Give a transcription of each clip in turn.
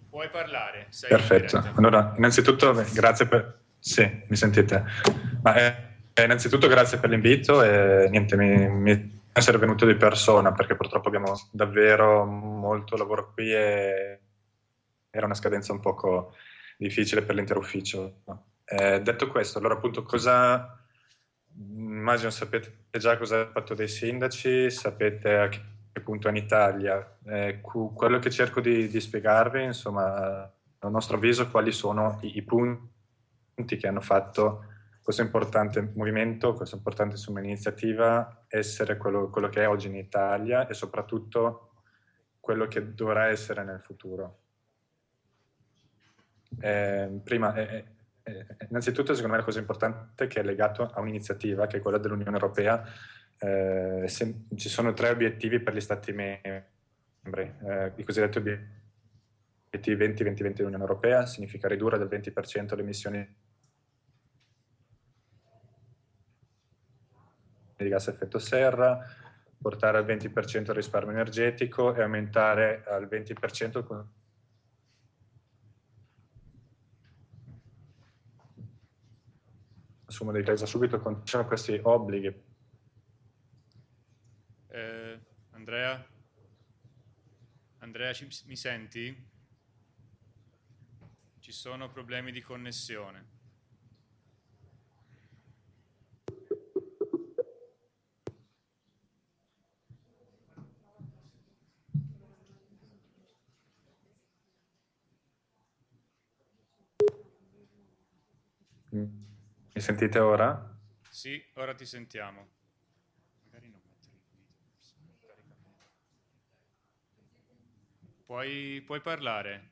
Puoi parlare, sei in Perfetto. diretta. Allora, innanzitutto, grazie per... Sì, mi sentite? Ma, innanzitutto grazie per l'invito e niente, mi essere venuto di persona perché purtroppo abbiamo davvero molto lavoro qui e era una scadenza un poco difficile per l'intero ufficio. Detto questo, allora appunto cosa... Immagino sapete già cosa è il patto dei sindaci, sapete a che punto è in Italia. Quello che cerco di spiegarvi, insomma, a nostro avviso, quali sono i punti che hanno fatto questo importante movimento, questa importante insomma, iniziativa essere quello che è oggi in Italia e soprattutto quello che dovrà essere nel futuro. Prima, innanzitutto, secondo me la cosa importante è che è legato a un'iniziativa che è quella dell'Unione Europea. Ci sono tre obiettivi per gli Stati membri, i cosiddetti obiettivi 20-20-20 dell'Unione Europea, significa ridurre del 20% le emissioni di gas a effetto serra, portare al 20% il risparmio energetico e aumentare al 20% il consumo di gas. Subito ci sono questi obblighi. Eh, Andrea? Andrea, mi senti? Ci sono problemi di connessione. Mi sentite ora? Sì, ora ti sentiamo. Magari non mettere il video. Puoi parlare.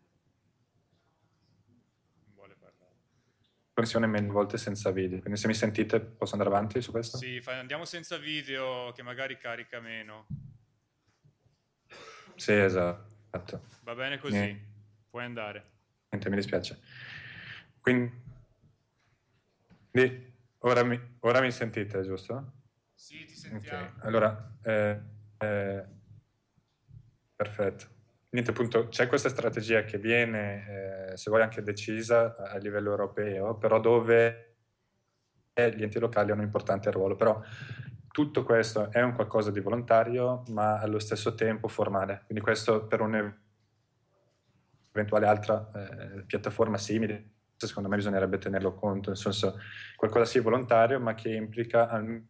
Non vuole parlare. Connessione mille volte senza video, quindi se mi sentite posso andare avanti su questo? Sì, andiamo senza video che magari carica meno. Sì, esatto. Va bene così, Niente, puoi andare. mi dispiace. Quindi ora mi sentite, giusto? Sì, ti Ok, sentiamo. allora, eh, perfetto. Niente, appunto, c'è questa strategia che viene, se vuoi, anche decisa a livello europeo, però dove gli enti locali hanno un importante ruolo. Però tutto questo è un qualcosa di volontario, ma allo stesso tempo formale. Quindi questo per un'eventuale altra piattaforma simile, secondo me bisognerebbe tenerlo conto, nel senso qualcosa sì volontario, ma che implica almeno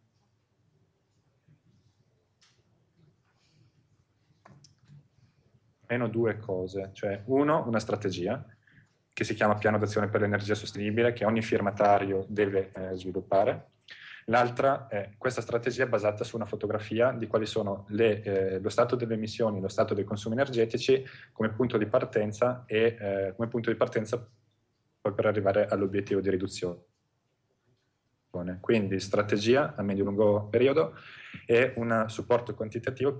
due cose, cioè uno, una strategia che si chiama Piano d'azione per l'energia sostenibile, che ogni firmatario deve sviluppare. L'altra è questa strategia basata su una fotografia di quali sono lo stato delle emissioni, lo stato dei consumi energetici come punto di partenza e come punto di partenza poi per arrivare all'obiettivo di riduzione. Quindi strategia a medio-lungo periodo e un supporto quantitativo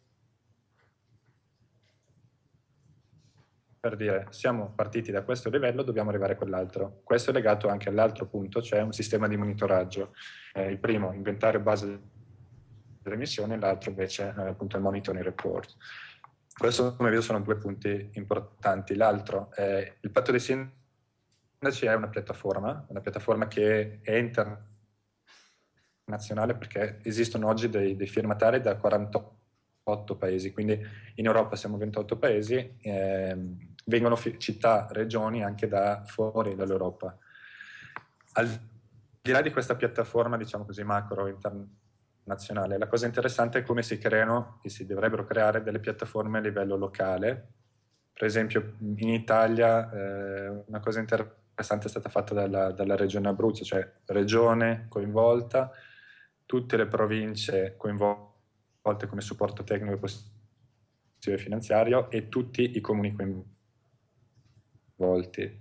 per dire siamo partiti da questo livello, dobbiamo arrivare a quell'altro. Questo è legato anche all'altro punto, cioè un sistema di monitoraggio. Il primo, inventario base delle emissioni, l'altro invece appunto il monitoring report. Questo, come vedo, sono due punti importanti. L'altro, il patto dei sindaci è una piattaforma che è internazionale perché esistono oggi dei firmatari da 48 paesi, quindi in Europa siamo 28 paesi, vengono città, regioni anche da fuori dall'Europa. Al di là di questa piattaforma, diciamo così, macro internazionale, la cosa interessante è come si creano e si dovrebbero creare delle piattaforme a livello locale. Per esempio in Italia una cosa interessante è stata fatta dalla regione Abruzzo, cioè regione coinvolta, tutte le province coinvolte come supporto tecnico e possibile finanziario e tutti i comuni coinvolti.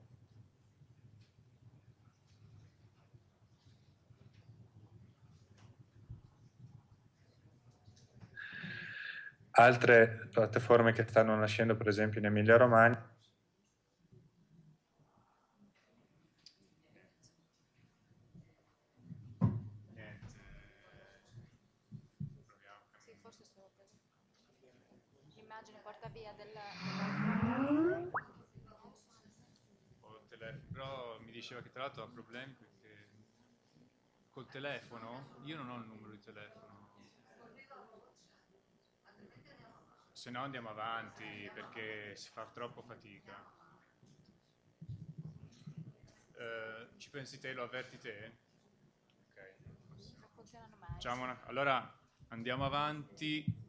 Altre piattaforme che stanno nascendo, per esempio in Emilia-Romagna, Niente, proviamo a Sì, cambiare. forse sono l'immagine porta via del... però mi diceva che tra l'altro ha problemi perché col telefono, io non ho il numero di telefono, se no andiamo avanti perché si fa troppo fatica. Ci pensi te, lo avverti te? Ok. Non funzionano mai. Allora andiamo avanti